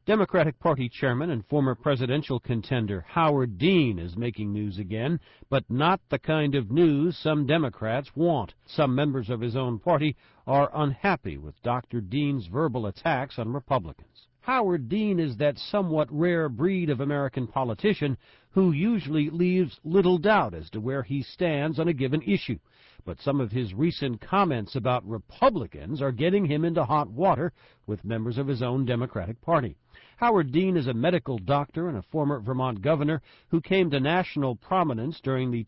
Democratic Party chairman and former presidential contender Howard Dean is making news again, but not the kind of news some Democrats want. Some members of his own party are unhappy with Dr. Dean's verbal attacks on Republicans. Howard Dean is that somewhat rare breed of American politician who usually leaves little doubt as to where he stands on a given issue. But some of his recent comments about Republicans are getting him into hot water with members of his own Democratic Party. Howard Dean is a medical doctor and a former Vermont governor who came to national prominence during the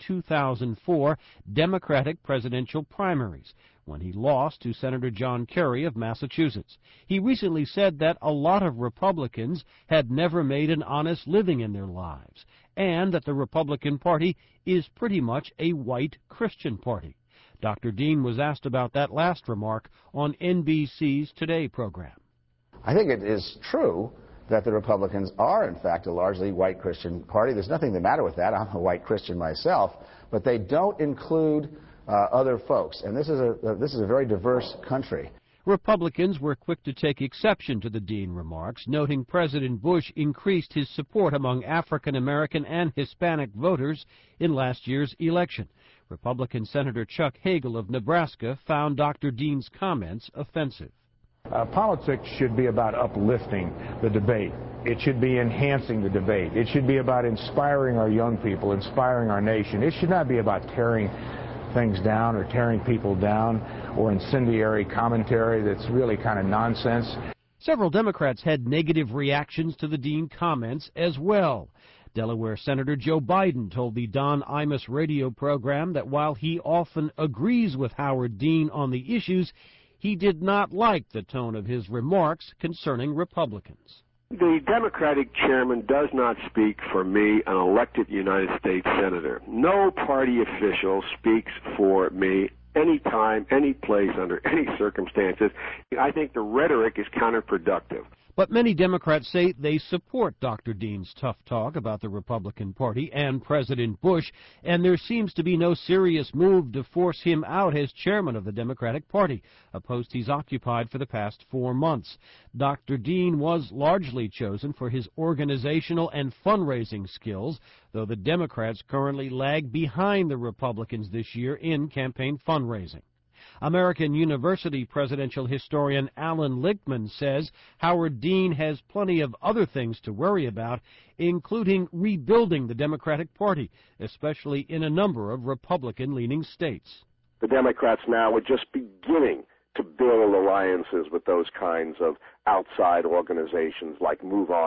2004 Democratic presidential primaries, when he lost to Senator John Kerry of Massachusetts. He recently said that a lot of Republicans had never made an honest living in their lives, and that the Republican Party is pretty much a white Christian party. Dr. Dean was asked about that last remark on NBC's Today program. I think it is true that the Republicans are, in fact, a largely white Christian party. There's nothing the matter with that. I'm a white Christian myself. But they don't include other folks. And this is a very diverse country. Republicans were quick to take exception to the Dean remarks, noting President Bush increased his support among African American and Hispanic voters in last year's election. Republican Senator Chuck Hagel of Nebraska found Dr. Dean's comments offensive. Politics should be about uplifting the debate. It should be enhancing the debate. It should be about inspiring our young people, inspiring our nation. It should not be about tearing things down or tearing people down or incendiary commentary that's really kind of nonsense. Several Democrats had negative reactions to the Dean comments as well. Delaware Senator Joe Biden told the Don Imus radio program that while he often agrees with Howard Dean on the issues, he did not like the tone of his remarks concerning Republicans. The Democratic chairman does not speak for me, an elected United States senator. No party official speaks for me anytime, any place, under any circumstances. I think the rhetoric is counterproductive. But many Democrats say they support Dr. Dean's tough talk about the Republican Party and President Bush, and there seems to be no serious move to force him out as chairman of the Democratic Party, a post he's occupied for the past 4 months. Dr. Dean was largely chosen for his organizational and fundraising skills, though the Democrats currently lag behind the Republicans this year in campaign fundraising. American University presidential historian Alan Lichtman says Howard Dean has plenty of other things to worry about, including rebuilding the Democratic Party, especially in a number of Republican-leaning states. The Democrats now are just beginning to build alliances with those kinds of outside organizations like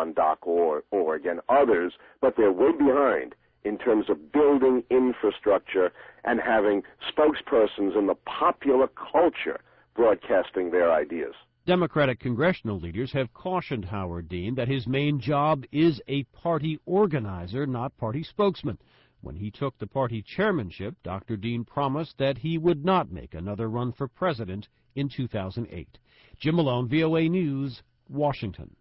MoveOn.org and others, but they're way behind in terms of building infrastructure and having spokespersons in the popular culture broadcasting their ideas. Democratic congressional leaders have cautioned Howard Dean that his main job is a party organizer, not party spokesman. When he took the party chairmanship, Dr. Dean promised that he would not make another run for president in 2008. Jim Malone, VOA News, Washington.